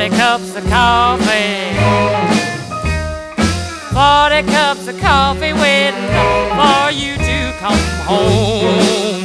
40 cups of coffee. 40 cups of coffee waiting for you to come home.